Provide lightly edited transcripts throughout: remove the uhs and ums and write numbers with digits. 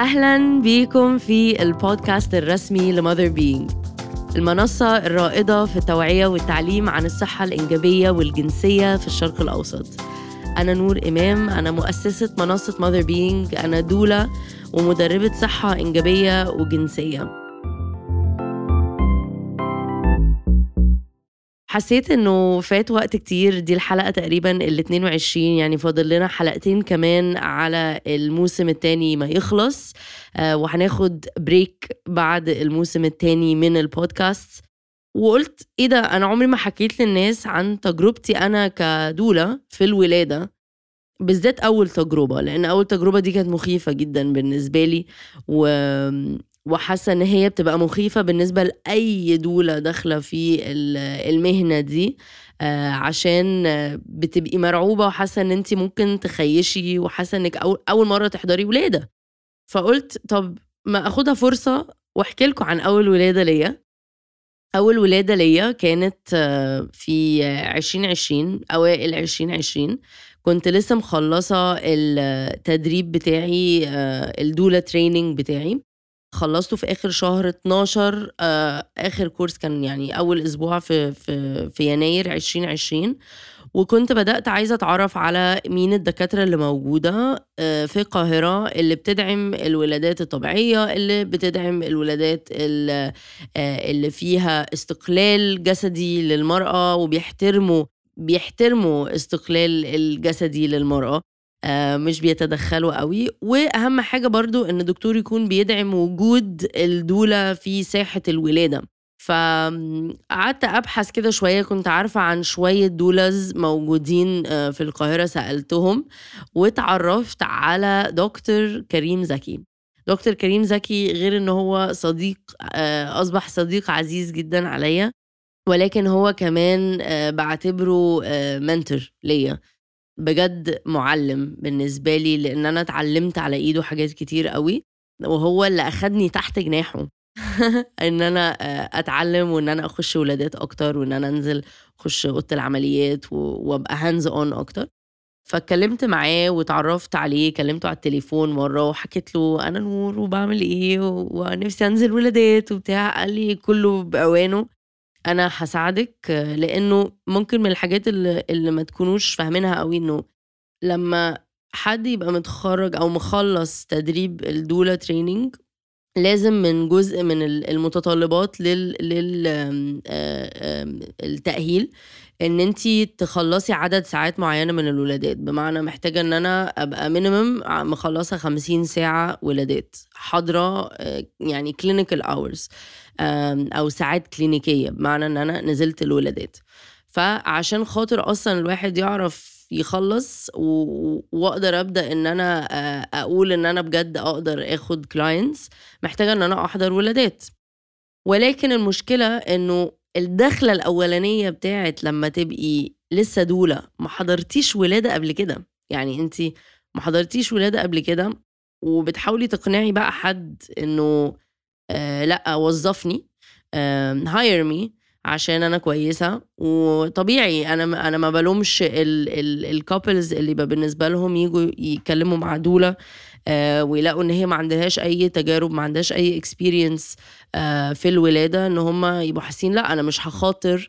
أهلاً بيكم في البودكاست الرسمي لماذر بينج، المنصة الرائدة في التوعية والتعليم عن الصحة الإنجابية والجنسية في الشرق الأوسط. أنا نور إمام، أنا مؤسسة منصة ماذر بينج، أنا دولة ومدربة صحة إنجابية وجنسية. حسيت إنه فات وقت كتير، دي الحلقة تقريباً 22، يعني فاضل لنا حلقتين كمان على الموسم التاني ما يخلص، وهناخد بريك بعد الموسم التاني من البودكاست. وقلت إيه ده، أنا عمري ما حكيت للناس عن تجربتي أنا كدولة في الولادة، بالذات أول تجربة، لأن أول تجربة دي كانت مخيفة جدا بالنسبة لي، وحاسة إن هي بتبقى مخيفة بالنسبة لأي دولة داخلة في المهنة دي، عشان بتبقي مرعوبة وحاسة إن أنتي ممكن تخيشي، وحاسة إنك أول مرة تحضري ولادة. فقلت طب ما أخدها فرصة وأحكي لكم عن أول ولادة ليا. أول ولادة ليا كانت في 2020، أوائل 2020. كنت لسه مخلصة التدريب بتاعي، الدولة تريننج بتاعي، خلصته في آخر شهر 12. آخر كورس كان يعني أول أسبوع في يناير 2020. وكنت بدأت عايزة أتعرف على مين الدكاترة اللي موجودة في القاهرة اللي بتدعم الولادات الطبيعية، اللي بتدعم الولادات اللي فيها استقلال جسدي للمرأة، وبيحترموا استقلال الجسدي للمرأة، مش بيتدخلوا قوي. وأهم حاجة برضو إن الدكتور يكون بيدعم وجود الدولة في ساحة الولادة. فقعدت أبحث كده شوية، كنت عارفة عن شوية دولز موجودين في القاهرة، سألتهم واتعرفت على دكتور كريم زكي. دكتور كريم زكي غير إنه هو صديق، أصبح صديق عزيز جدا عليا، ولكن هو كمان بعتبره منتور ليا، بجد معلم بالنسبة لي، لأن أنا اتعلمت على إيده حاجات كتير قوي، وهو اللي أخدني تحت جناحه إن أنا أتعلم، وإن أنا أخش ولادات أكتر، وإن أنا أنزل أخش أوضة العمليات وأبقى هانز أون أكتر. فاتكلمت معاه وتعرفت عليه، كلمته على التليفون مرة وحكيت له أنا نور وبعمل إيه ونفسي أنزل ولادات وبتاع. قال لي كله بأوانه، أنا هساعدك، لأنه ممكن من الحاجات اللي ما تكونوش فاهمينها قوي، إنه لما حد يبقى متخرج أو مخلص تدريب الدولة تريننج، لازم من جزء من المتطلبات التأهيل ان انتي تخلصي عدد ساعات معينة من الولادات. بمعنى محتاجة ان انا ابقى مينيمم مخلصة 50 ساعة ولادات حاضرة، يعني clinical hours، او ساعات كلينيكية، بمعنى ان انا نزلت الولادات. فعشان خاطر اصلا الواحد يعرف يخلص واقدر ابدا ان انا اقول ان انا بجد اقدر اخد كلاينتس، محتاجه ان انا احضر ولادات. ولكن المشكله انه الدخله الاولانيه بتاعت لما تبقي لسه دوله ما حضرتيش ولاده قبل كده، يعني انتي ما حضرتيش ولاده قبل كده، وبتحاولي تقنعي بقى حد انه لا وظفني، hire me عشان انا كويسه. وطبيعي انا ما بلومش الكابلز اللي بالنسبه لهم يجوا يتكلموا مع دوله ويلاقوا ان هي ما عندهاش اي تجارب، ما عندهاش اي experience في الولاده، ان هم يبقوا حاسين لا انا مش هخاطر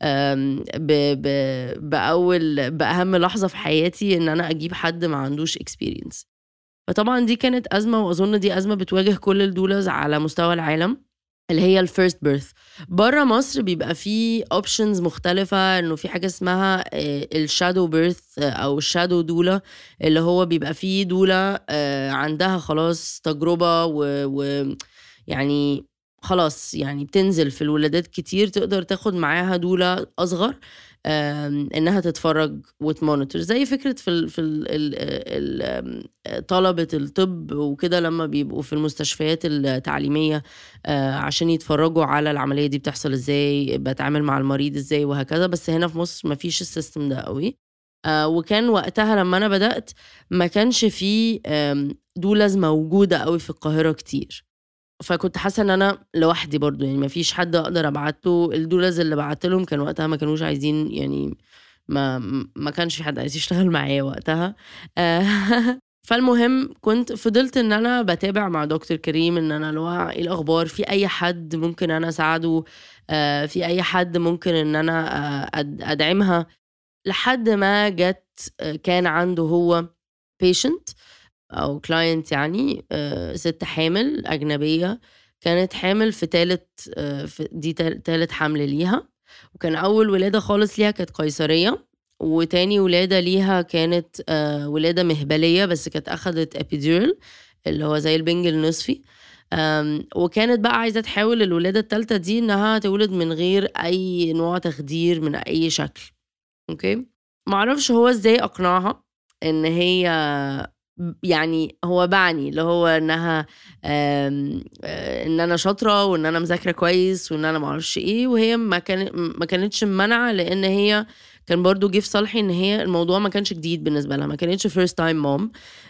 باهم لحظه في حياتي ان انا اجيب حد ما عندوش experience. فطبعا دي كانت ازمه، واظن دي ازمه بتواجه كل الدولز على مستوى العالم، اللي هي الفيرست بيرث. بره مصر بيبقى فيه اوبشنز مختلفة، انه في حاجة اسمها الشادو بيرث او الشادو دولة، اللي هو بيبقى فيه دولة عندها خلاص تجربة يعني خلاص يعني بتنزل في الولادات كتير، تقدر تاخد معاها دولة اصغر انها تتفرج وتمونيتور، زي فكرة في طلبة الطب وكده لما بيبقوا في المستشفيات التعليمية عشان يتفرجوا على العملية دي بتحصل ازاي، بتعامل مع المريض ازاي وهكذا. بس هنا في مصر ما فيش السيستم ده قوي، وكان وقتها لما انا بدأت ما كانش فيه دولز موجودة قوي في القاهرة كتير، فكنت حاسه ان انا لوحدي برضو، يعني ما فيش حد اقدر ابعته. الدولز اللي بعت لهم كان وقتها ما كانوش عايزين، يعني ما كانش في حد عايز يشتغل معايا وقتها. فالمهم كنت فضلت ان انا بتابع مع دكتور كريم ان انا لو ايه الاخبار، في اي حد ممكن انا اساعده، في اي حد ممكن ان انا ادعمها، لحد ما جت كان عنده هو patient او client يعني، ست حامل اجنبيه، كانت حامل في دي تالت حمل ليها، وكان اول ولاده خالص ليها كانت قيصريه، وتاني ولادة ليها كانت ولادة مهبلية، بس كانت أخدت epidural اللي هو زي البنج النصفي. وكانت بقى عايزة تحاول الولادة التالتة دي إنها تولد من غير أي نوع تخدير من أي شكل. أوكي، معرفش هو إزاي أقنعها إن هي يعني هو بعني اللي هو إنها إن أنا شاطرة وإن أنا مذاكرة كويس وإن أنا معرفش إيه، وهي ما كانتش منعة، لأن هي كان برضو جه في صالحي ان هي الموضوع ما كانش جديد بالنسبه لها، ما كانتش first time mom،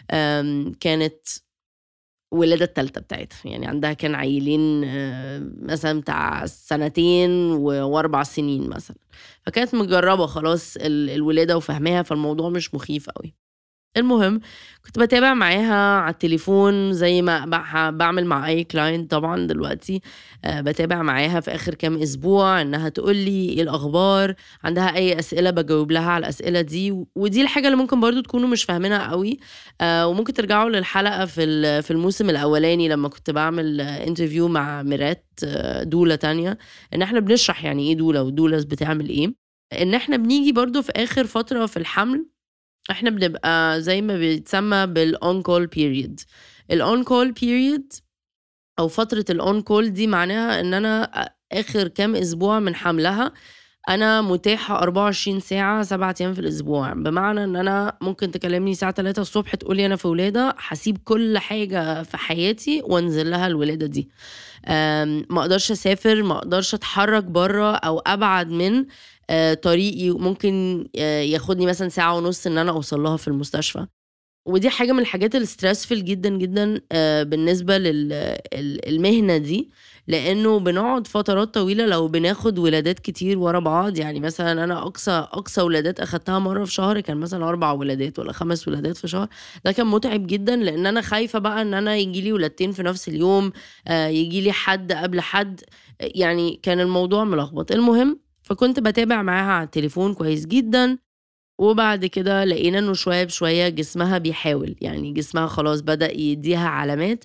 كانت ولادة التالتة بتاعتها، يعني عندها كان عيلين مثلا بتاع 2 و4 سنين مثلا، فكانت مجربة خلاص الولادة وفهمها، فالموضوع مش مخيف قوي. المهم كنت بتابع معاها على التليفون زي ما بعمل مع اي كلاينت طبعا دلوقتي، بتابع معاها في اخر كام اسبوع انها تقول لي ايه الاخبار، عندها اي اسئله بجاوب لها على الاسئله دي، ودي الحاجه اللي ممكن برضو تكونوا مش فاهمينها قوي، وممكن ترجعوا للحلقه في الموسم الاولاني لما كنت بعمل انترفيو مع ميرات دوله تانية، ان احنا بنشرح يعني ايه دوله ودولس بتعمل ايه، ان احنا بنيجي برضو في اخر فتره في الحمل احنا بنبقى زي ما بيتسمى بالon call period. الon call period او فترة الon call دي معناها ان انا اخر كام اسبوع من حملها انا متاحة 24 ساعة 7 ايام في الاسبوع، بمعنى ان انا ممكن تكلمني الساعة 3 الصبح تقولي انا في ولادة، هسيب كل حاجة في حياتي وانزل لها الولادة دي. ما اقدرش اسافر، ما اقدرش اتحرك بره او ابعد من طريقي، ممكن ياخدني مثلا ساعة ونص ان انا اوصل لها في المستشفى، ودي حاجة من الحاجات الستريسفل جدا جدا بالنسبة للمهنة دي، لانه بنقعد فترات طويلة لو بناخد ولادات كتير ورا بعض. يعني مثلا انا اقصى ولادات اخدتها مرة في شهر كان مثلا 4 ولادات ولا 5 ولادات في شهر، ده كان متعب جدا، لان انا خايفة بقى ان انا يجيلي ولادتين في نفس اليوم، يجيلي حد قبل حد، يعني كان الموضوع ملخبط. المهم فكنت بتابع معاها على التليفون كويس جدا، وبعد كده لقينا انه شوية بشوية جسمها بيحاول، يعني جسمها خلاص بدأ يديها علامات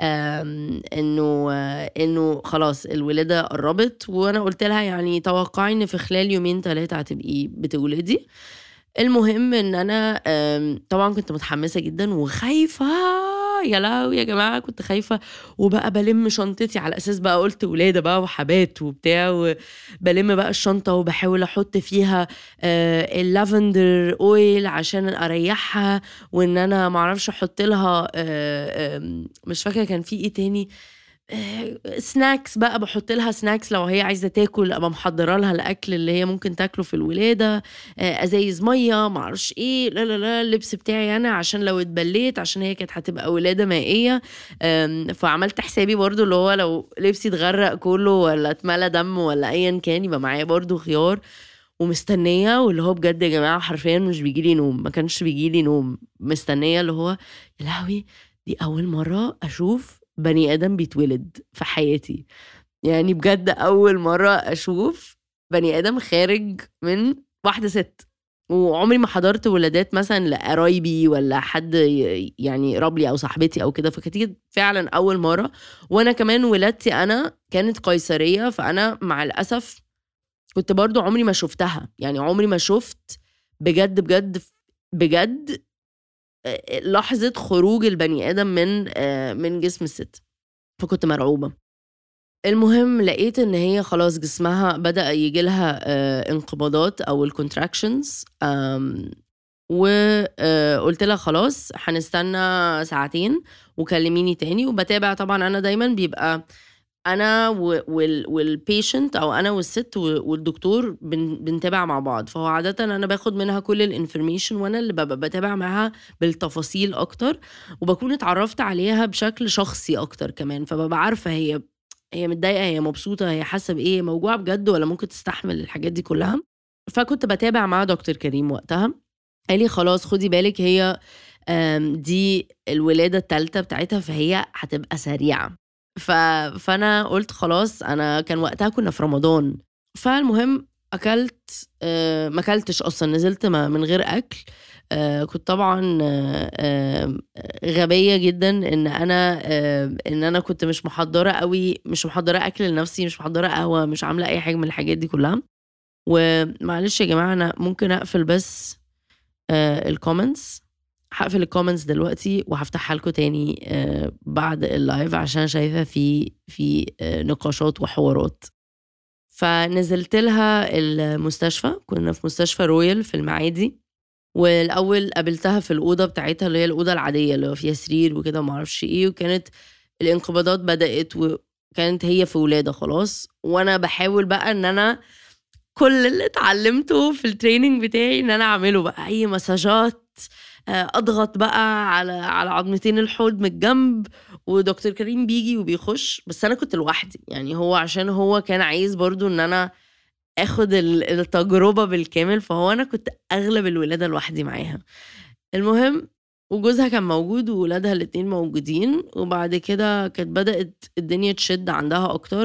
انه خلاص الولادة قربت، وانا قلت لها يعني توقعي ان في خلال 2-3 هتبقي بتولدي. المهم ان انا طبعا كنت متحمسة جدا وخايفة، يا لهوي يا جماعة كنت خايفة، وبقى بلم شنطتي على اساس بقى قلت ولادة بقى وحبات وبتاع، وبلم بقى الشنطة وبحاول احط فيها اللافندر اويل عشان اريحها، وان انا معرفش احط لها مش فاكرة كان في ايه تاني، سناكس بقى، بحط لها سناكس لو هي عايزه تاكل، ابقى محضره لها الاكل اللي هي ممكن تاكله في الولاده، ازايز ميه معرفش ايه، لا لا لا اللبس بتاعي انا عشان لو اتبليت، عشان هي كانت هتبقى ولاده مائيه، فعملت حسابي برضو اللي هو لو لبسي اتغرق كله ولا اتملى دم ولا ايا كان يبقى معايا برضو خيار، ومستنيه، واللي هو بجد يا جماعه حرفيا مش بيجيلي نوم، ما كانش بيجيلي نوم، مستنيه اللي هو يا لهوي دي اول مره اشوف بني آدم بيتولد في حياتي، يعني بجد أول مرة أشوف بني آدم خارج من واحدة ست، وعمري ما حضرت ولادات مثلا لقرايبي ولا حد يعني قرب لي أو صاحبتي أو كده، فكانت فعلا أول مرة. وأنا كمان ولادتي أنا كانت قيصرية، فأنا مع الأسف كنت برضو عمري ما شفتها، يعني عمري ما شفت بجد بجد بجد لحظة خروج البني آدم من جسم الست، فكنت مرعوبة. المهم لقيت ان هي خلاص جسمها بدأ يجيلها انقباضات او الكونتراكشنز، وقلت لها خلاص هنستنى 2 ساعتين وكلميني تاني، وبتابع طبعا انا دايما بيبقى انا والبيشنت او انا والست والدكتور بنتابع مع بعض، فهو عادة انا باخد منها كل الانفورميشن، وانا اللي بتابع معاها بالتفاصيل اكتر، وبكون اتعرفت عليها بشكل شخصي اكتر كمان، فببقى عارفة هي متضايقة، هي مبسوطة، هي حاسة بايه، موجوعة بجد ولا ممكن تستحمل الحاجات دي كلها. فكنت بتابع مع دكتور كريم وقتها، قال لي خلاص خدي بالك، هي دي الولادة الثالثة بتاعتها، فهي هتبقى سريعة. فأنا قلت خلاص، أنا كان وقتها كنا في رمضان، فالمهم أكلت، ما أكلتش أصلا، نزلت من غير أكل. كنت طبعا غبية جدا إن أنا كنت مش محضرة قوي، مش محضرة أكل لنفسي، مش محضرة قهوة، مش عاملة أي حاجة من الحاجات دي كلها. ومعلش يا جماعة، أنا ممكن أقفل بس الكومنتس، هقفل الكومنتس دلوقتي وهفتحها لكم تاني بعد اللايف، عشان شايفة في نقاشات وحوارات. فنزلت لها المستشفى، كنا في مستشفى رويال في المعادي، والأول قابلتها في الأوضة بتاعتها اللي هي الأوضة العادية اللي هو فيها سرير وكده ومعرفش إيه، وكانت الانقباضات بدأت، وكانت هي في ولادة خلاص. وأنا بحاول بقى إن أنا كل اللي اتعلمته في التريننج بتاعي إن أنا أعمله بقى أي مساجات، أضغط بقى على عظمتين الحوض من الجنب، ودكتور كريم بيجي وبيخش. بس أنا كنت لوحدي، يعني هو عشان هو كان عايز برضو إن أنا اخد التجربة بالكامل، فهو انا كنت اغلب الولادة لوحدي معاها. المهم، وجوزها كان موجود وولادها الاتنين موجودين، وبعد كده كانت بدأت الدنيا تشد عندها اكتر.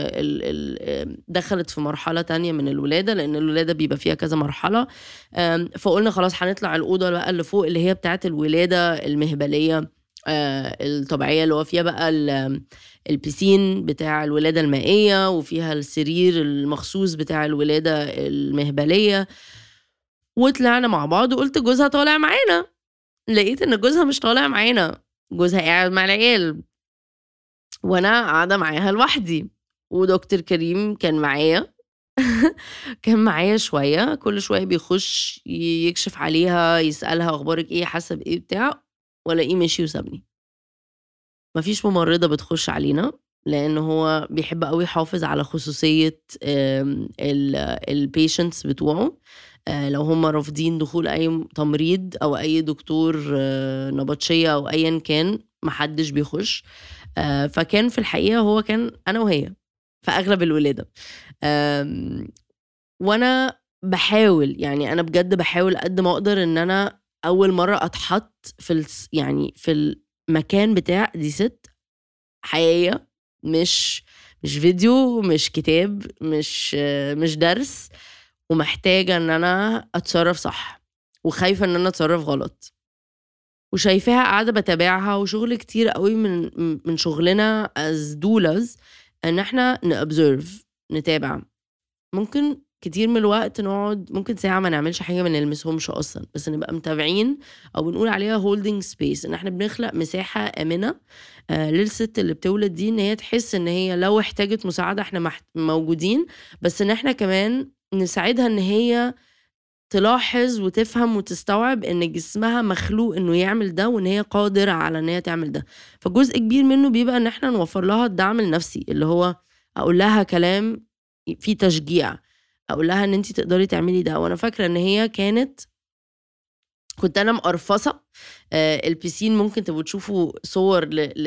دخلت في مرحلة تانية من الولادة، لان الولادة بيبقى فيها كذا مرحلة. فقلنا خلاص هنطلع الأوضة بقى اللي فوق، اللي هي بتاعت الولادة المهبلية الطبيعية، اللي هو فيها بقى البيسين بتاع الولادة المائية، وفيها السرير المخصوص بتاع الولادة المهبلية. وطلعنا مع بعض، وقلت جوزها طالع معانا، لقيت ان جوزها مش طالع معانا، جوزها قاعد مع العيال وانا قاعدة معاها لوحدي. ودكتور كريم كان معايا كان معايا شوية، كل شوية بيخش يكشف عليها، يسألها اخبارك ايه، حسب ايه بتاع، ولاقيه مشي وسابني. مفيش ممرضة بتخش علينا، لأن هو بيحب قوي يحافظ على خصوصية البيشنتس بتوعه. لو هم رافضين دخول أي تمريض أو أي دكتور نبطشية أو أيا كان، محدش بيخش. فكان في الحقيقة هو كان أنا وهي في أغلب الولادة. وأنا بحاول، يعني أنا بجد بحاول قد ما أقدر إن أنا أول مرة أتحط يعني في المكان بتاع دي ست حقيقية، مش فيديو، مش كتاب، مش درس، ومحتاجة ان انا اتصرف صح، وخايفة ان انا اتصرف غلط. وشايفاها قاعدة بتابعها، وشغل كتير قوي من شغلنا as doulas ان احنا نobserve، نتابع. ممكن كتير من الوقت نقعد، ممكن ساعة ما نعملش حاجة، ما نلمسهمش أصلا، بس نبقى متابعين، أو بنقول عليها holding space، إن احنا بنخلق مساحة آمنة للست اللي بتولد دي، إن هي تحس إن هي لو احتاجت مساعدة احنا موجودين، بس إن احنا كمان نساعدها إن هي تلاحظ وتفهم وتستوعب إن جسمها مخلوق إنه يعمل ده، وإن هي قادرة على إن هي تعمل ده. فجزء كبير منه بيبقى إن احنا نوفر لها الدعم النفسي، اللي هو أقول لها كلام في تشجيع، اقول لها ان انتي تقدري تعملي ده. وانا فاكره ان هي كنت انا مقرفصه. البيسين ممكن تبقوا تشوفوا صور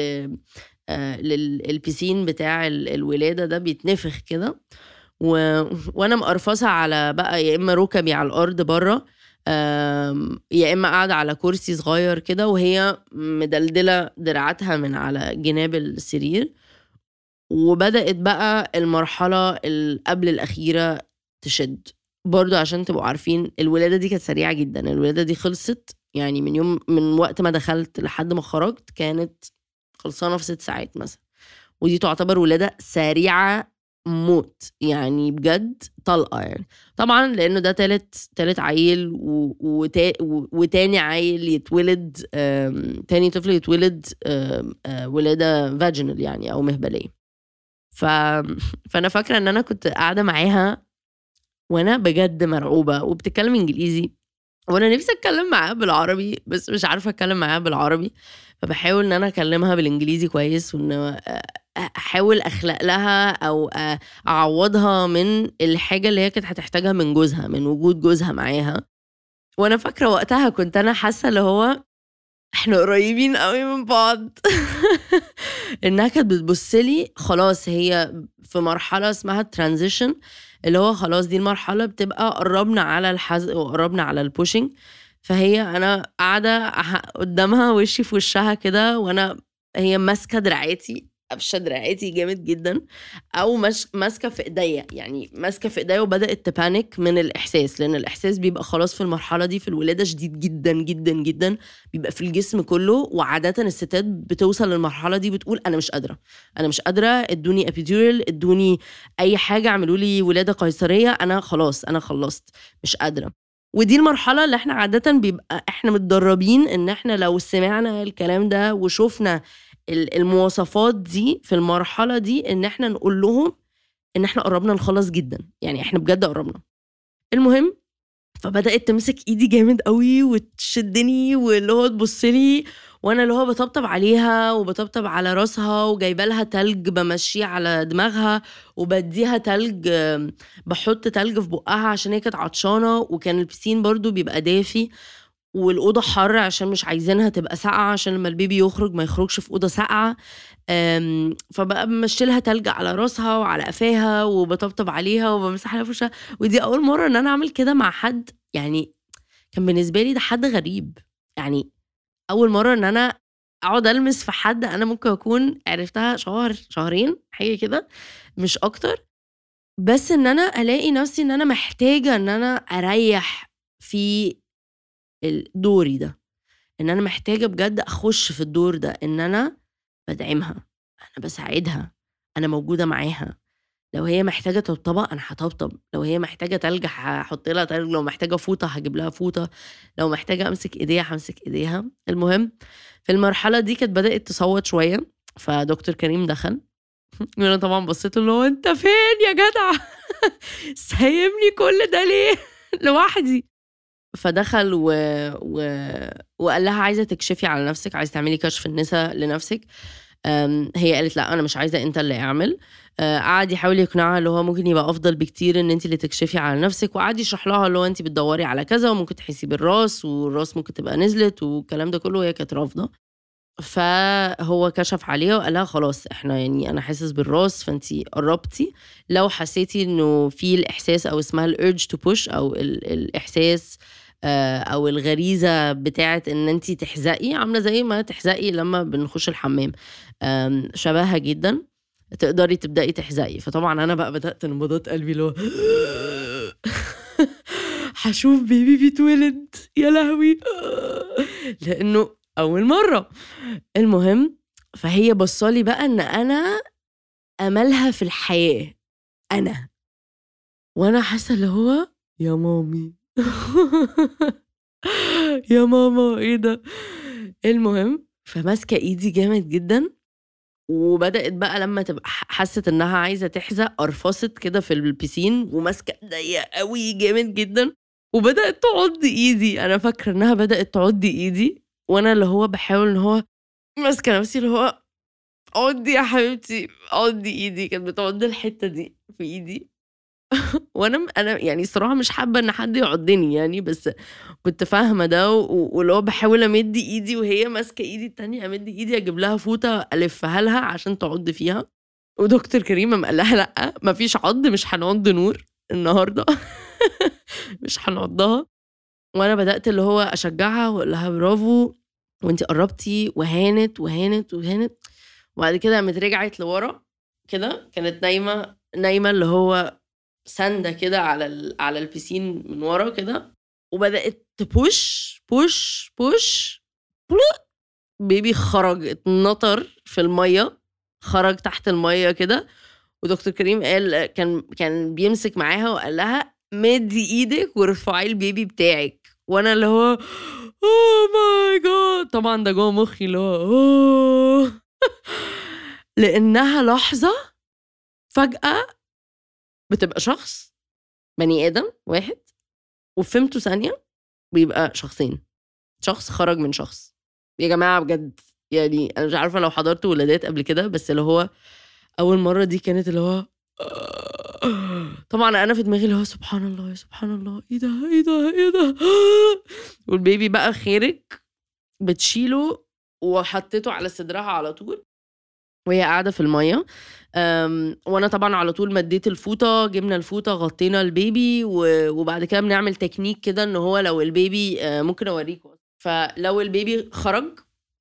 للبيسين بتاع الولاده ده، بيتنفخ كده، وانا مقرفصه على بقى يا اما ركبي على الارض بره، يا اما قاعده على كرسي صغير كده، وهي مدلدله دراعاتها من على جناب السرير. وبدأت بقى المرحلة قبل الأخيرة تشد برضو، عشان تبقوا عارفين الولادة دي كانت سريعة جدا. الولادة دي خلصت يعني من وقت ما دخلت لحد ما خرجت كانت خلصانة في 6 ساعات مثلا، ودي تعتبر ولادة سريعة موت، يعني بجد طلقة. يعني طبعا لأنه ده تالت عيل وتاني عيل يتولد، تاني طفل يتولد ولادة فاجينال يعني أو مهبلية. فانا فاكره ان انا كنت قاعده معاها وانا بجد مرعوبه، وبتتكلم انجليزي، وانا نفسي اتكلم معاها بالعربي بس مش عارفه اتكلم معاها بالعربي. فبحاول ان انا اكلمها بالانجليزي كويس، وان احاول اخلق لها او اعوضها من الحاجه اللي هي كانت هتحتاجها من جوزها، من وجود جوزها معاها. وانا فاكره وقتها كنت انا حاسه اللي هو احنا قريبين قوي من بعض. انها كانت بتبصلي خلاص، هي في مرحلة اسمها ترانزيشن، اللي هو خلاص دي المرحلة بتبقى قربنا على الحزق وقربنا على البوشنج. فهي أنا قاعدة قدامها وشي في وشها كده، وأنا هي ماسكة دراعاتي، قفشة دراعاتي جامد جدا، أو ماسكة في إيديا، يعني ماسكة في إيديا، وبدأت تبانك من الإحساس، لأن الإحساس بيبقى خلاص في المرحلة دي في الولادة شديد جدا جدا جدا، بيبقى في الجسم كله. وعادة الستات بتوصل للمرحلة دي بتقول أنا مش قادرة، أنا مش قادرة، ادوني ابيدورال، ادوني أي حاجة، عملوا لي ولادة قيصرية، أنا خلاص أنا خلصت، مش قادرة. ودي المرحلة اللي احنا عادة بيبقى احنا متدربين ان احنا لو سمعنا الكلام ده وشوفنا المواصفات دي في المرحلة دي، ان احنا نقول لهم ان احنا قربنا نخلص جدا، يعني احنا بجد قربنا. المهم، فبدأت تمسك ايدي جامد قوي وتشدني، واللي هو تبصلي، وانا اللي هو بطبطب عليها وبطبطب على راسها، وجايبه لها تلج بمشيه على دماغها، وبديها تلج، بحط تلج في بقها عشان هي كانت عطشانه، وكان البسين برضو بيبقى دافي، والأوضة حر عشان مش عايزينها تبقى ساقعة، عشان لما البيبي يخرج ما يخرجش في أوضة ساقعة. فبقى بمشيلها تلج على راسها وعلى قفاها، وبطبطب عليها وبمسح عليها فرشة. ودي أول مرة إن أنا أعمل كده مع حد، يعني كان بالنسبة لي ده حد غريب، يعني أول مرة إن أنا أقعد ألمس في حد أنا ممكن أكون عرفتها شهر شهرين حاجة كده، مش أكتر. بس إن أنا ألاقي نفسي إن أنا محتاجة إن أنا أريح في دوري ده، إن أنا محتاجة بجد أخش في الدور ده، إن أنا بدعمها، أنا بساعدها، أنا موجودة معاها. لو هي محتاجة طبطبة أنا هطبطب، لو هي محتاجة تلج هحط لها تلج، لو محتاجة فوطة هجيب لها فوطة، لو محتاجة أمسك إيديها همسك إيديها. المهم، في المرحلة دي كانت بدأت تصوت شوية، فدكتور كريم دخل وانا طبعا بصيت له، هو انت فين يا جدع؟ سايبني كل ده ليه لوحدي؟ فدخل وقال لها عايزة تكشفي على نفسك، عايزة تعملي كشف النساء لنفسك. هي قالت لا، أنا مش عايزة أنت اللي أعمل. قعد يحاول يقنعها اللي هو ممكن يبقى أفضل بكتير إن أنت اللي تكشفي على نفسك، وقعد يشرح لها اللي هو أنت بتدوري على كذا، وممكن تحسي بالراس، والراس ممكن تبقى نزلت، والكلام ده كله، وهي كانت رافضة. فهو كشف عليها وقال لها خلاص، احنا يعني انا حاسس بالراس، فانتي قربتي، لو حسيتي انه في الاحساس او اسمها الارج تو بوش، او الاحساس او الغريزه بتاعت ان انتي تحزقي، عامله زي ما تحزقي لما بنخش الحمام، شبهها جدا، تقدري تبداي تحزقي. فطبعا انا بقى بدات نبضات قلبي اللي هو هشوف بيبي بيتولد يا لهوي، لانه اول مره. المهم، فهي بصالي بقى ان انا املها في الحياه انا، وانا حاسه اللي هو يا مامي يا ماما ايه ده. المهم، فماسكه ايدي جامد جدا، وبدات بقى لما تبقى حست انها عايزه تحزق، قرفصت كده في البسين وماسكه ايديا قوي جامد جدا، وبدات تعض ايدي. انا فاكره انها بدات تعض ايدي، وانا اللي هو بحاول ان هو ماسكه نفسي اللي هو عضي يا حبيبتي، عضي ايدي. كانت بتعض الحته دي في ايدي انا يعني الصراحه مش حابه ان حد يعضني يعني، بس كنت فاهمه ده، واللي هو بحاول امد ايدي وهي ماسكه ايدي التانية، امد ايدي اجيب لها فوطه الفها لها عشان تعض فيها. ودكتور كريم قال لها لا، مفيش عض، مش هنعض نور النهارده مش هنعضها. وانا بدات اللي هو اشجعها واقول لها برافو، وانتي قربتي، وهانت وهانت وهانت. وبعد كده قامت رجعت لورا كده، كانت نايمه اللي هو سنده كده على البسين من ورا كده، وبدات تبوش بوش بوش، بيبي خرج، اتنطر في الميه، خرج تحت الميه كده. ودكتور كريم قال كان بيمسك معاها وقال لها مدي ايدك وارفعي البيبي بتاعك. وانا اللي هو اوه ماي جاد، طبعا ده جوه مخي اللي هو اوه لانها لحظه فجاه بتبقى شخص بني ادم واحد، وفهمته ثانيه بيبقى شخصين، شخص خرج من شخص. يا جماعه بجد، يعني انا مش عارفه لو حضرت ولادات قبل كده، بس اللي هو اول مره دي كانت اللي هو طبعا انا في دماغي اللي هو سبحان الله يا سبحان الله، ايه ده ايه ده ايه ده والبيبي بقى خارج، بتشيله وحطيته على صدرها على طول، وهي قاعدة في المَيّة. وأنا طبعًا على طول مدّيت الفوطة، جِبنا الفوطة غطّينا البيبي وبعد كده بنعمل تكنيك كده إن هو لو البيبي ممكن أورّيكم، فلو البيبي خرج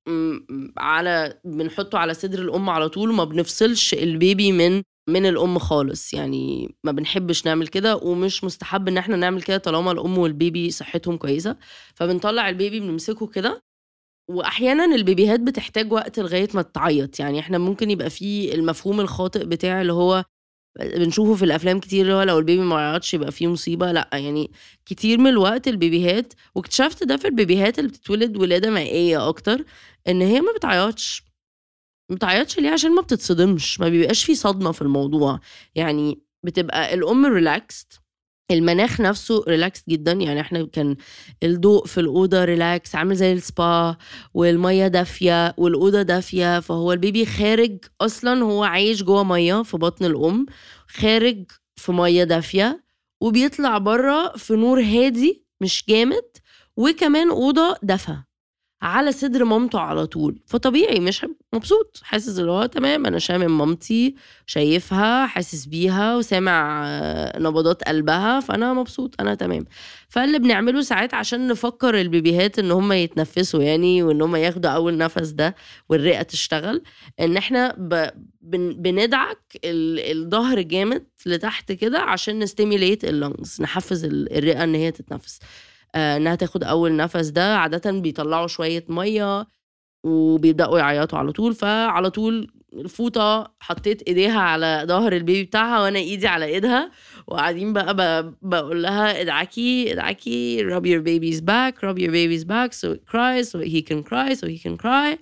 بنحطّه على صدر الأم على طول، وما بنفصلش البيبي من الأم خالص، يعني ما بنحبّش نعمل كده ومش مستحب إن إحنا نعمل كده طالما الأم والبيبي صحّتهم كويسة، فبنطلّع البيبي بنمسكه كده. وأحيانًا البيبيهات بتحتاج وقت لغاية ما تعيّط، يعني إحنا ممكن يبقى في المفهوم الخاطئ بتاع اللي هو بنشوفه في الأفلام كتير، اللي هو لو البيبي ما عيّطش يبقى في مصيبة، لأ، يعني كتير من الوقت البيبيهات، واكتشفت ده في البيبيهات اللي بتتولد ولادة مائية أكتر، إن هي ما بتعيّطش. ما بتعيّطش ليه؟ عشان ما بتتصدمش، ما بيبقاش في صدمة في الموضوع، يعني بتبقى الأم relaxed، المناخ نفسه relaxed جدًا، يعني إحنا كان الضوء في الأوضة relax عامل زي الSpa، والمَيّة دافية والأوضة دافية، فهو البيبي خارج أصلًا هو عايش جوّه مَيّة في بطن الأم، خارج في مَيّة دافية، وبيطلع برّه في نور هادي مش جامد، وكمان أوضة دفا. على صدر مامته على طول، فطبيعي مش مبسوط، حاسس اللي هو تمام أنا شامم مامتي، شايفها، حاسس بيها، وسامع نبضات قلبها، فأنا مبسوط، أنا تمام. فاللي بنعمله ساعات عشان نفكّر البيبيهات إن هُم يتنفّسوا يعني، وإن هُم ياخدوا أول نَفَس ده والرئة تشتغل، إن إحنا بندعك الضهر جامد لتحت كده عشان نstimulate الlungs، نحفّز الرئة إن هي تتنفّس. إنها تاخد أول نَفَس ده، عادةً بيطلّعوا شوية مَيّة وبيبدأوا يعيّطوا على طول، فعلى طول الفوطة حطّيت إيديها على ضهر البيبي بتاعها وأنا إيدي على إيدها، وقاعدين بقى باقول لها ادعكي، ادعكي rub your baby's back, rub your baby's back so it cries so he can cry so he can cry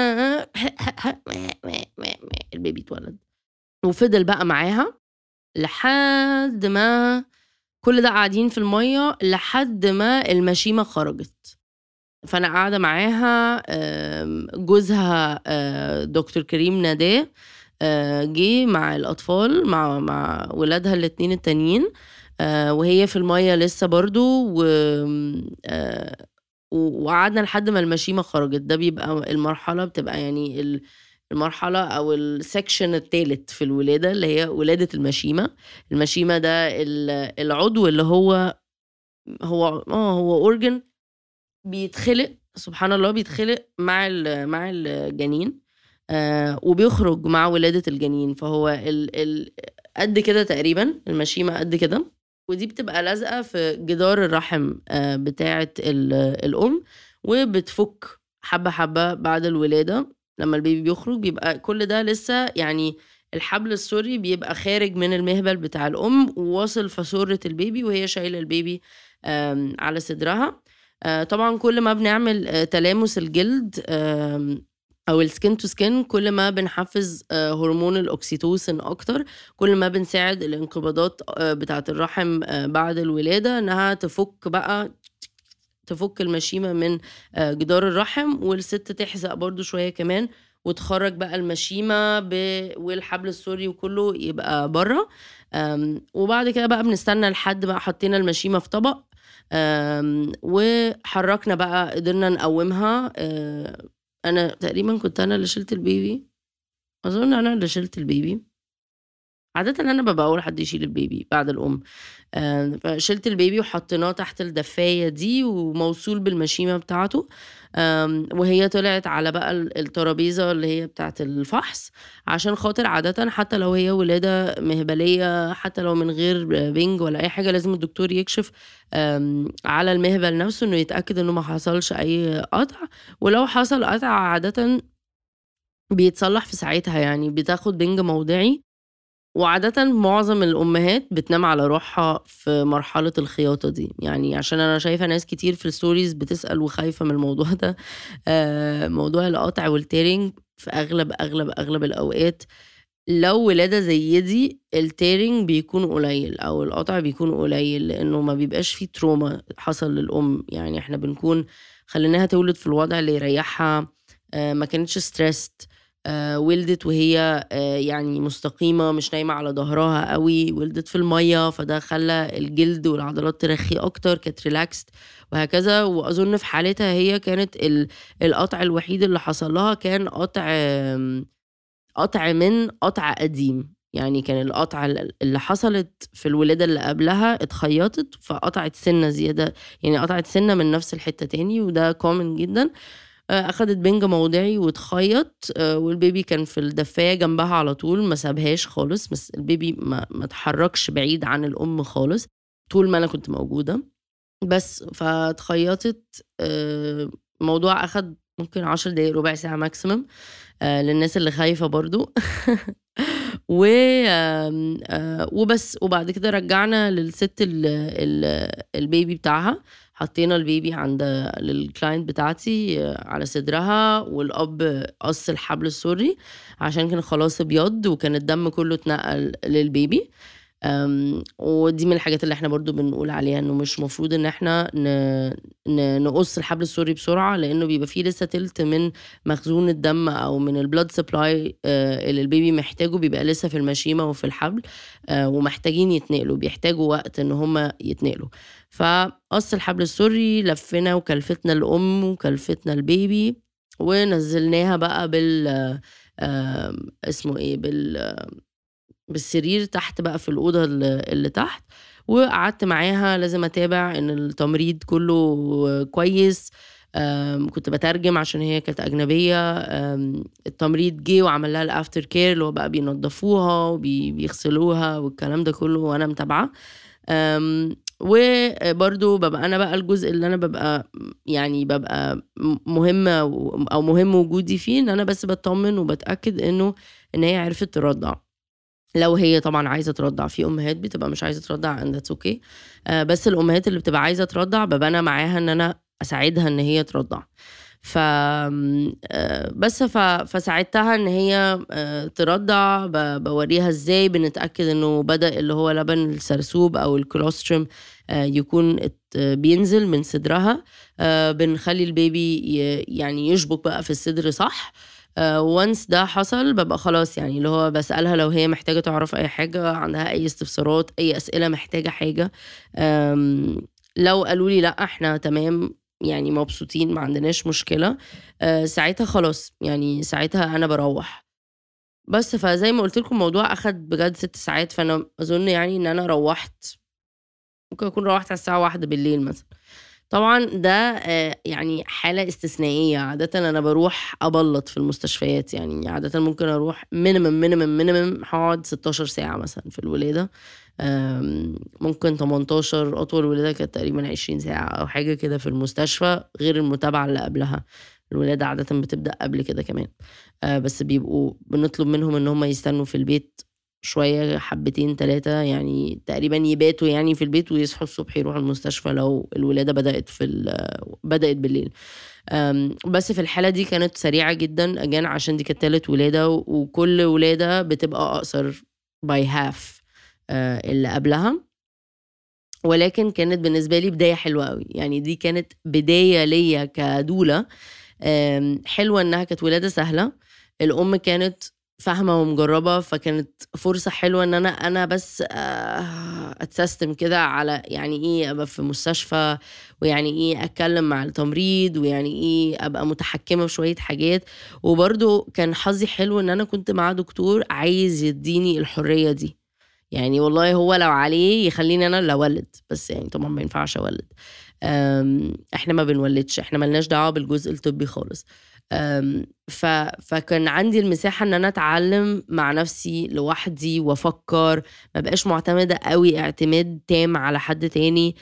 البيبي اتولد. وفضل بقى معاها لحد ما كل ده قاعدين في المَيّة لحد ما المشيمة خرجت. فأنا قاعدة معاها، جوزها دكتور كريم ناداه جِه مع الأطفال مع ولادها الاتنين التانيين، وهي في المَيّة لسه برضه وقعدنا لحد ما المشيمة خرجت، ده بيبقى المرحلة بتبقى يعني المرحلة أو الsection التالت في الولادة اللي هي ولادة المشيمة. المشيمة ده العضو اللي هو organ بيتخلق سبحان الله، بيتخلق مع الجنين، وبيخرج مع ولادة الجنين، فهو قد كده تقريبًا، المشيمة قد كده، ودي بتبقى لازقة في جدار الرحم بتاعة الأم، وبتفُك حبّة، حبّة بعد الولادة، لمّا البيبي بيخرج بيبقى كل ده لسه يعني الحبل السُري بيبقى خارج من المهبل بتاع الأم، وواصل فاسورة البيبي وهي شايلة البيبي على صدرها. طبعًا كل ما بنعمل تلامس الجلد أو الskin to skin كل ما بنحفّز هرمون الأوكسيتوسين أكتر، كل ما بنساعد الانقباضات بتاعة الرحم بعد الولادة إنها تفُك المشيمة من جدار الرحم، والست تحزق برضه شوية كمان، وتخرّج بقى المشيمة والحبل السُري وكلّه يبقى برّه. وبعد كده بقى بنستنى لحد بقى حطينا المشيمة في طبق، وحرّكنا بقى قدرنا نقوّمها. أنا تقريبًا كنت أنا اللي شِلت البيبي، أظن أنا اللي شِلت البيبي. عادةً أنا بابقى أول حد يشيل البيبي بعد الأم. فشِلت البيبي وحطيناه تحت الدفاية دي وموصول بالمشيمة بتاعته، وهي طلعت على بقى الترابيزة اللي هي بتاعة الفحص، عشان خاطر عادةً حتى لو هي ولادة مهبلية، حتى لو من غير بِنج ولا أي حاجة، لازم الدكتور يكشف على المهبل نفسه إنه يتأكد إنه ما حصلش أي قطع، ولو حصل قطع عادةً بيتصلّح في ساعتها، يعني بتاخد بِنج موضعي، وعادةً معظم الأمهات بتنام على روحها في مرحلة الخياطة دي، يعني عشان أنا شايفة ناس كتير في الstories بتسأل وخايفة من الموضوع ده. موضوع القطع والtearing في أغلب الأوقات لو ولادة زي دي الtearing بيكون قليل أو القطع بيكون قليل، لإنه ما بيبقاش في trauma حصل للأم، يعني إحنا بنكون خلّيناها تولد في الوضع اللي يريحها، ما كانتش stressed، ولدت وهي يعني مستقيمة مش نايمة على ضهرها أوي، ولدت في المَيّة فده خلّى الجلد والعضلات ترخّي أكتر، كانت relaxed وهكذا. وأظن في حالتها هي كانت القطع الوحيد اللي حصل لها كان قطع قطع من قطع قديم، يعني كان القطعة اللي حصلت في الولادة اللي قبلها اتخيطت فقطعت سنة زيادة، يعني قطعت سنة من نفس الحتة تاني، وده كومن جدا. أخدت بنج موضعي واتخيط، والبيبي كان في الدفاية جنبها على طول، ما سابهاش خالص، بس البيبي ما اتحركش بعيد عن الأم خالص طول ما أنا كنت موجودة. بس فاتخيطت، الموضوع أخد ممكن 10 دقايق ربع ساعة ماكسيمم للناس اللي خايفة برضو. و وبس. وبعد كده رجعنا للست البيبي بتاعها، حطينا البيبي عند للكلاينت بتاعتي على صدرها، والأب قص الحبل السري عشان كان خلاص ابيض وكان الدم كله اتنقل للبيبي. ودي من الحاجات اللي احنا برضو بنقول عليها انه مش مفروض ان احنا نقص الحبل السري بسرعة، لانه بيبقى فيه لسه تلت من مخزون الدم او من البلاد سبلاي اللي البيبي محتاجه بيبقى لسه في المشيمة وفي الحبل، ومحتاجين يتنقلوا، بيحتاجوا وقت ان هم يتنقلوا. فقص الحبل السري، لفنا وكلفتنا الام وكلفتنا البيبي، ونزلناها بقى اسمه ايه بالسرير تحت بقى في الأوضة اللي تحت. وقعدت معاها لازم أتابع إن التمريض كله كويس، كنت بترجم عشان هي كانت أجنبية. التمريض جه وعمل لها الأفتر كير اللي هو بقى بينظفوها وبيغسلوها والكلام ده كله وأنا متابعة. وبرضو ببقى أنا بقى الجزء اللي أنا ببقى يعني ببقى مهمة أو مهم وجودي فيه، إن أنا بس بطمن وبتأكد إن هي عرفت ترضع. لو هي طبعا عايزة ترضع، في أمهات بتبقى مش عايزة ترضع and that's okay. بس الأمهات اللي بتبقى عايزة ترضع ببقى أنا معاها إن أنا أساعدها إن هي ترضع. بس فساعدتها إن هي ترضع، بوريها إزاي بنتأكد إنه بدأ اللي هو لبن السرسوب أو الكولوستروم يكون بينزل من صدرها. بنخلي البيبي يعني يشبك بقى في الصدر صح. وانس ده حصل ببقى خلاص، يعني اللي هو بسألها لو هي محتاجة تعرف أي حاجة، عندها أي استفسارات، أي أسئلة، محتاجة حاجة. لو قالوا لي لأ احنا تمام يعني مبسوطين ما عندناش مشكلة، ساعتها خلاص، يعني ساعتها أنا بروح. بس فزي ما قلت لكم الموضوع أخد بجد 6 ساعات، فأنا أظن يعني إن أنا روحت، ممكن أكون روحت على الساعة 1 بالليل مثلا. طبعا ده يعني حالة استثنائية. عادة أنا بروح أبلط في المستشفيات، يعني عادة ممكن أروح مينيمم هقعد 16 ساعة مثلا في الولادة، ممكن 18. أطول ولادة كانت تقريبا 20 ساعة أو حاجة كده في المستشفى، غير المتابعة اللي قبلها. الولادة عادة بتبدأ قبل كده كمان، بس بيبقوا بنطلب منهم إن هم يستنوا في البيت شوية، حبتين 3، يعني تقريبا يباتوا يعني في البيت ويصحوا الصبح يروحوا المستشفى لو الولادة بدأت بالليل. بس في الحالة دي كانت سريعة جدا أجان، عشان دي كانت 3 ولادة، وكل ولادة بتبقى أقصر by half اللي قبلها. ولكن كانت بالنسبة لي بداية حلوة قوي، يعني دي كانت بداية ليا كدولة حلوة، إنها كانت ولادة سهلة، الأم كانت فاهمة ومجربة، فكانت فرصة حلوة إن أنا بس أتسيستم كده على يعني إيه أبقى في مستشفى، ويعني إيه أتكلم مع التمريض، ويعني إيه أبقى متحكمة في شوية حاجات. وبرضو كان حظي حلو إن أنا كنت مع دكتور عايز يديني الحرية دي، يعني والله هو لو عليه يخليني أنا اللي أولد، بس يعني طبعا ما ينفعش أولد. احنا ما بنولدش، احنا ملناش دعوة بالجزء الطبي خالص. فكان عندي المساحة ان انا اتعلم مع نفسي لوحدي وافكر، ما بقاش معتمدة قوي اعتماد تام على حد تاني.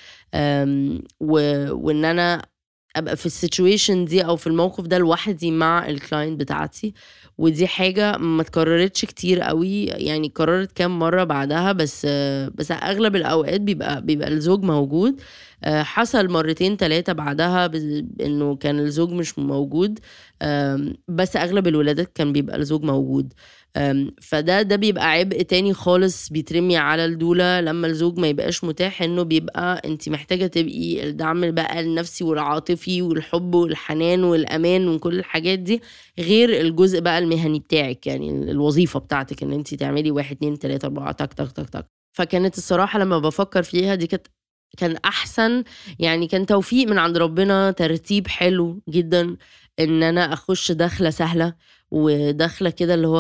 وان انا ابقى في السيتويشن دي او في الموقف ده لوحدي مع الكلاينت بتاعتي. ودي حاجة ما تكررتش كتير قوي، يعني كررت كام مرة بعدها، بس اغلب الاوقات بيبقى الزوج موجود. حصل 2 3 بعدها انه كان الزوج مش موجود، بس اغلب الولادات كان بيبقى الزوج موجود. فده بيبقى عبء تاني خالص بيترمي على الدولة لما الزوج ما يبقاش متاح، انه بيبقى انت محتاجة تبقي الدعم بقى النفسي والعاطفي والحب والحنان والامان وكل الحاجات دي، غير الجزء بقى المهني بتاعك، يعني الوظيفة بتاعتك ان انت تعملي 1 2 3 4 تك تك تك تك. فكانت الصراحة لما بفكر فيها دي كان احسن، يعني كان توفيق من عند ربنا، ترتيب حلو جدا ان انا اخش دخلة سهلة ودخلة كده اللي هو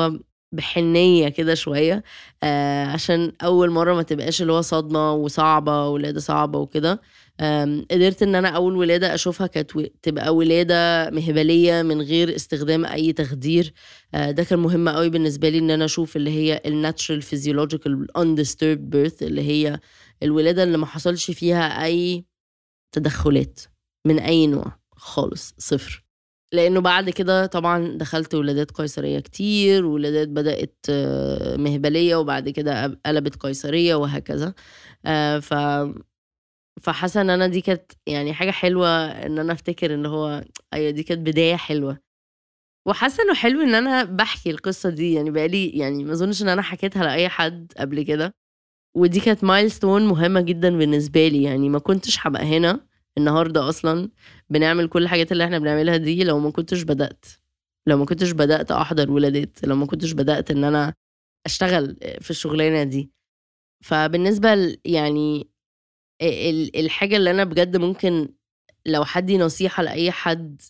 بحنية كده شوية، عشان أول مرة ما تبقاش اللي هو صدمة وصعبة ولادة صعبة وكده. قدرت إن أنا أول ولادة أشوفها كانت تبقى ولادة مهبلية من غير استخدام أي تخدير. ده كان مهم قوي بالنسبة لي إن أنا أشوف اللي هي الناتشرال physiological undisturbed birth، اللي هي الولادة اللي ما حصلش فيها أي تدخلات من أي نوع خالص، صفر. لأنه بعد كده طبعا دخلت ولادات قيصرية كتير، ولادات بدأت مهبلية وبعد كده قلبت قيصرية وهكذا. ف فحاسة ان انا دي كانت يعني حاجة حلوة ان انا افتكر ان هو ايوه دي كانت بداية حلوة. وحاسة انه حلو ان انا بحكي القصة دي، يعني بقالي يعني ما اظنش ان انا حكيتها لأي حد قبل كده، ودي كانت مايلستون مهمة جدا بالنسبة لي. يعني ما كنتش هبقى هنا النهاردة أصلا بنعمل كل الحاجات اللي احنا بنعملها دي لو ما كنتش بدأت، لو ما كنتش بدأت أحضر ولادات، لو ما كنتش بدأت إن أنا أشتغل في الشغلانة دي. فبالنسبة يعني الحاجة اللي أنا بجد ممكن لو حدي نصيحة لأي حد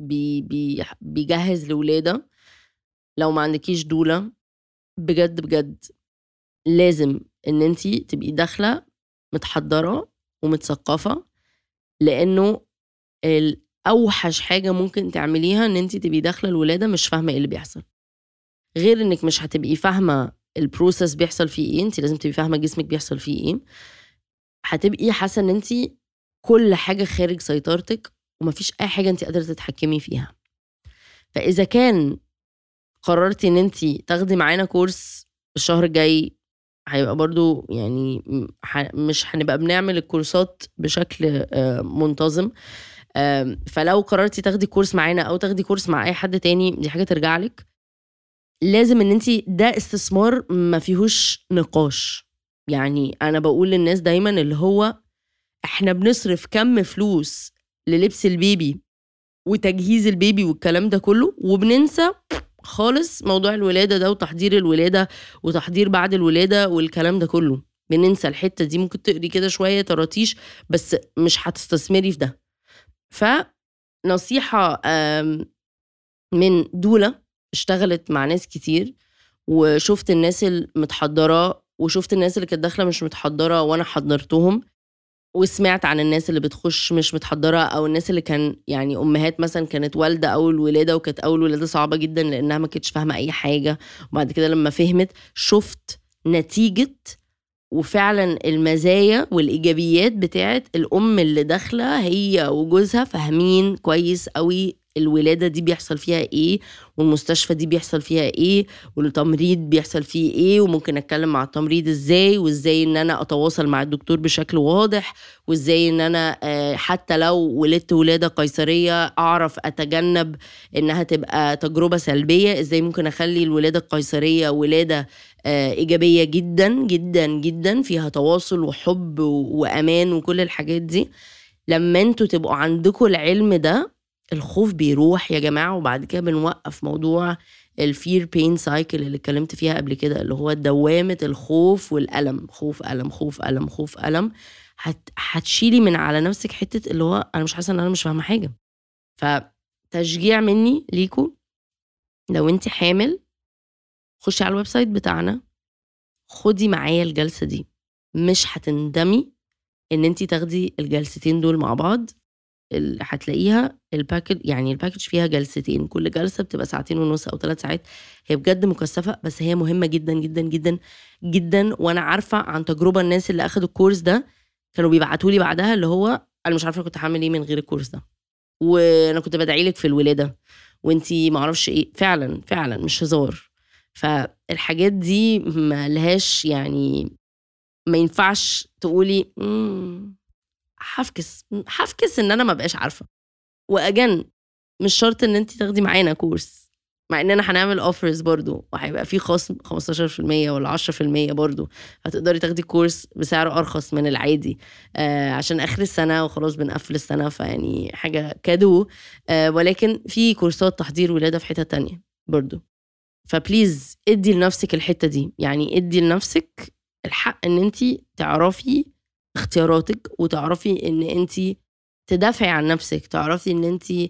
بيجهز لولادة، لو ما عندكيش دولة بجد بجد لازم ان انتي تبقي داخلة متحضرة ومتثقفة، لانه الاوحش حاجة ممكن تعمليها ان انتي تبقي داخلة الولادة مش فاهمة ايه اللي بيحصل. غير انك مش هتبقي فاهمة البروسس بيحصل فيه ايه، انتي لازم تبقي فاهمة جسمك بيحصل فيه ايه. هتبقي حاسة ان انتي كل حاجة خارج سيطرتك ومفيش اي حاجة انتي قادرة تتحكمي فيها. فاذا كان قررتي ان انتي تاخدي معانا كورس الشهر الجاي، هيبقى برضو يعني مش هنبقى بنعمل الكورسات بشكل منتظم. فلو قررتي تاخدي كورس معانا او تاخدي كورس مع اي حد تاني دي حاجة ترجع لك. لازم ان انتي ده استثمار ما فيهوش نقاش. يعني انا بقول للناس دايما اللي هو احنا بنصرف كم فلوس للبس البيبي وتجهيز البيبي والكلام ده كله، وبننسى خالص موضوع الولادة ده وتحضير الولادة وتحضير بعد الولادة والكلام ده كله. بننسى الحتة دي. ممكن تقري كده شوية طراتيش بس مش هتستثمري في ده. فنصيحة من دولة اشتغلت مع ناس كتير وشفت الناس المتحضرة وشفت الناس اللي كانت داخلة مش متحضرة وانا حضرتهم، وسمعت عن الناس اللي بتخش مش متحضرة او الناس اللي كان يعني امهات مثلا كانت والدة اول ولادة وكانت اول ولادة صعبة جدا لانها ما كانتش فاهمة اي حاجة، وبعد كده لما فهمت شفت نتيجة وفعلا المزايا والايجابيات بتاعت الام اللي داخلة هي وجوزها فاهمين كويس قوي الولادة دي بيحصل فيها ايه، والمستشفى دي بيحصل فيها ايه، والتمريض بيحصل فيه ايه، وممكن اتكلم مع التمريض ازاي، وازاي ان انا اتواصل مع الدكتور بشكل واضح، وازاي ان انا حتى لو ولدت ولادة قيصرية اعرف اتجنب انها تبقى تجربة سلبية، ازاي ممكن اخلي الولادة القيصرية ولادة ايجابية جدا جدا جدا فيها تواصل وحب وامان وكل الحاجات دي. لما انتوا تبقوا عندكم العلم ده الخوف بيروح يا جماعة. وبعد كده بنوقف موضوع الفير بين سايكل اللي اتكلمت فيها قبل كده، اللي هو دوامة الخوف والألم، خوف ألم خوف ألم خوف ألم. هتشيلي من على نفسك حتة اللي هو أنا مش حاسة أن أنا مش فاهمة حاجة. فتشجيع مني ليكو، لو انت حامل خشي على الويب سايت بتاعنا، خدي معايا الجلسة دي، مش هتندمي ان انت تاخدي الجلستين دول مع بعض. هتلاقيها الباكج، يعني الباكج فيها جلستين، كل جلسة بتبقى 2.5 أو 3 ساعات. هي بجد مكثفة بس هي مهمة جدا جدا جدا جدا. وانا عارفة عن تجربة الناس اللي اخدوا الكورس ده كانوا بيبعتولي بعدها اللي هو انا مش عارفة كنت هعمل ايه من غير الكورس ده، وانا كنت بدعيلك في الولادة وانتي معرفش ايه. فعلا فعلا مش هزار. فالحاجات دي ما لهاش يعني ما ينفعش تقولي حفكس ان انا ما بقاش عارفة. واجن مش شرط ان انت تاخدي معانا كورس، مع اننا هنعمل اوفرز برضو وهيبقى في خصم 15% ولا 10% برضو. هتقدري تاخدي كورس بسعر ارخص من العادي عشان اخر السنة وخلاص بنقفل السنة، فيعني حاجة كادو. ولكن في كورسات تحضير ولادة في حتة تانية برضو. فبليز ادي لنفسك الحتة دي، يعني ادي لنفسك الحق ان انت تعرفي اختياراتك، وتعرفي ان انت تدافعي عن نفسك، تعرفي ان انت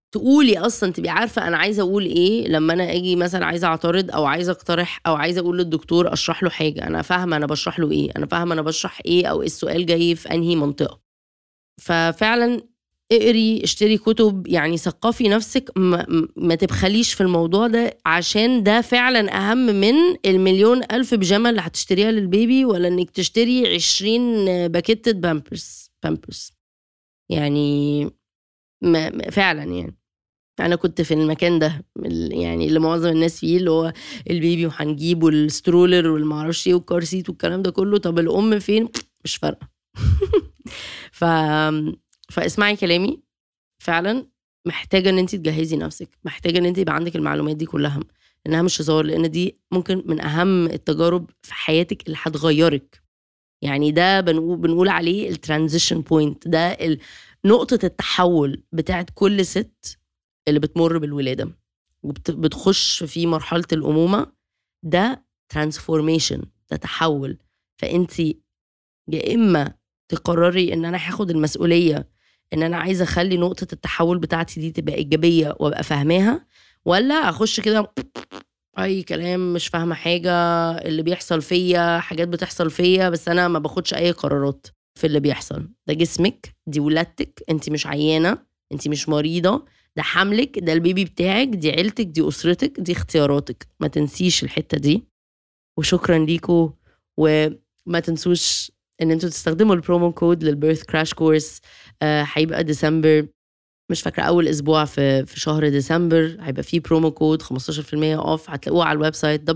تقولي اصلا تبقي عارفه انا عايزه اقول ايه. لما انا اجي مثلا عايزه اعترض او عايزه اقترح او عايزه اقول للدكتور اشرح له حاجه، انا فاهمه انا بشرح له ايه، انا فاهمه انا بشرح ايه، او السؤال جاي في انهي منطقه. ففعلا اقري، اشتري كتب، يعني ثقفي نفسك، ما تبخليش في الموضوع ده، عشان ده فعلا اهم من 1,000,000 بيجامه اللي هتشتريها للبيبي، ولا انك تشتري 20 باكيتة بامبرز. يعني فعلا يعني انا كنت في المكان ده يعني اللي معظم الناس فيه، اللي هو البيبي وهنجيبه السترولر والمعرفش ايه والكار سيت والكلام ده كله، طب الام فين؟ مش فارقه. ف... فاسمعي كلامي، فعلا محتاجه ان انت تجهزي نفسك، محتاجه ان انت يبقى عندك المعلومات دي كلها، انها مش هزار، لان دي ممكن من اهم التجارب في حياتك اللي هتغيرك. يعني ده بنقول عليه الترانزيشن بوينت، ده نقطه التحول بتاعت كل ست اللي بتمر بالولاده وبتخش في مرحله الامومه. ده ترانسفورميشن، ده تحول. فانت يا اما تقرري ان انا هاخد المسؤوليه، ان انا عايزه اخلي نقطه التحول بتاعتي دي تبقى ايجابيه وابقى فاهماها، ولا اخش كده اي كلام، مش فاهمه حاجه، اللي بيحصل فيا حاجات بتحصل فيا بس انا ما باخدش اي قرارات في اللي بيحصل. ده جسمك، دي ولادتك، انت مش عيانه، انت مش مريضه، ده حملك، ده البيبي بتاعك، دي عيلتك، دي اسرتك، دي اختياراتك. ما تنسيش الحته دي. وشكرا ليكو، وما تنسوش ان انتوا تستخدموا البرومو كود للبيرث كراش كورس. هيبقى ديسمبر، مش فاكره اول اسبوع في شهر ديسمبر، هيبقى فيه برومو كود 15% اوف. هتلاقوه على الويب سايت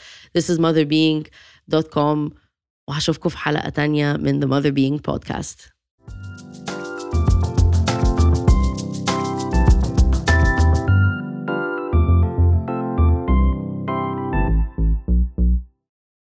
www.thisismotherbeing.com. وهشوفكم في حلقه تانية من The Mother Being Podcast.